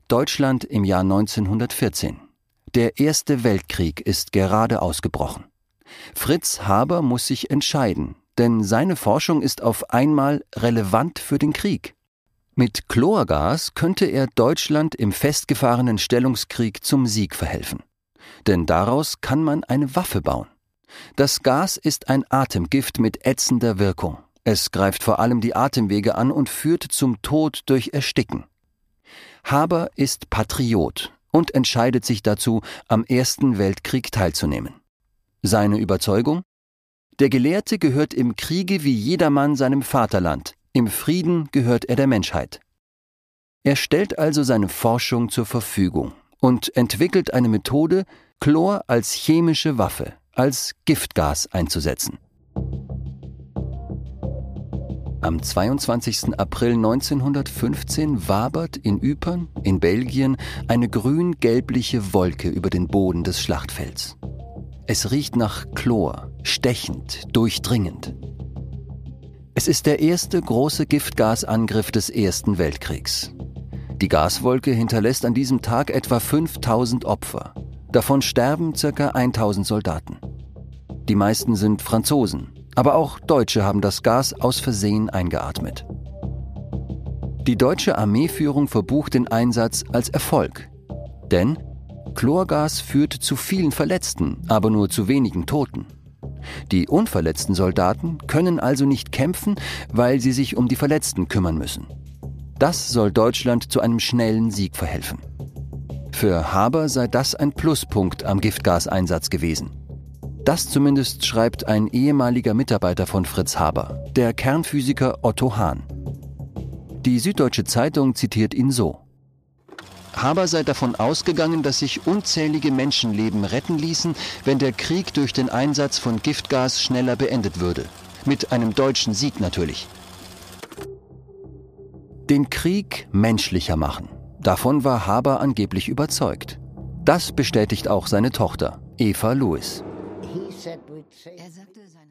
Deutschland im Jahr 1914. Der Erste Weltkrieg ist gerade ausgebrochen. Fritz Haber muss sich entscheiden, denn seine Forschung ist auf einmal relevant für den Krieg. Mit Chlorgas könnte er Deutschland im festgefahrenen Stellungskrieg zum Sieg verhelfen. Denn daraus kann man eine Waffe bauen. Das Gas ist ein Atemgift mit ätzender Wirkung. Es greift vor allem die Atemwege an und führt zum Tod durch Ersticken. Haber ist Patriot und entscheidet sich dazu, am Ersten Weltkrieg teilzunehmen. Seine Überzeugung? Der Gelehrte gehört im Kriege wie jedermann seinem Vaterland. Im Frieden gehört er der Menschheit. Er stellt also seine Forschung zur Verfügung und entwickelt eine Methode, Chlor als chemische Waffe, als Giftgas einzusetzen. Am 22. April 1915 wabert in Ypern, in Belgien, eine grün-gelbliche Wolke über den Boden des Schlachtfelds. Es riecht nach Chlor, stechend, durchdringend. Es ist der erste große Giftgasangriff des Ersten Weltkriegs. Die Gaswolke hinterlässt an diesem Tag etwa 5000 Opfer. Davon sterben ca. 1000 Soldaten. Die meisten sind Franzosen, aber auch Deutsche haben das Gas aus Versehen eingeatmet. Die deutsche Armeeführung verbucht den Einsatz als Erfolg. Denn Chlorgas führt zu vielen Verletzten, aber nur zu wenigen Toten. Die unverletzten Soldaten können also nicht kämpfen, weil sie sich um die Verletzten kümmern müssen. Das soll Deutschland zu einem schnellen Sieg verhelfen. Für Haber sei das ein Pluspunkt am Giftgaseinsatz gewesen. Das zumindest schreibt ein ehemaliger Mitarbeiter von Fritz Haber, der Kernphysiker Otto Hahn. Die Süddeutsche Zeitung zitiert ihn so: Haber sei davon ausgegangen, dass sich unzählige Menschenleben retten ließen, wenn der Krieg durch den Einsatz von Giftgas schneller beendet würde. Mit einem deutschen Sieg natürlich. Den Krieg menschlicher machen. Davon war Haber angeblich überzeugt. Das bestätigt auch seine Tochter, Eva Lewis. Er sagte,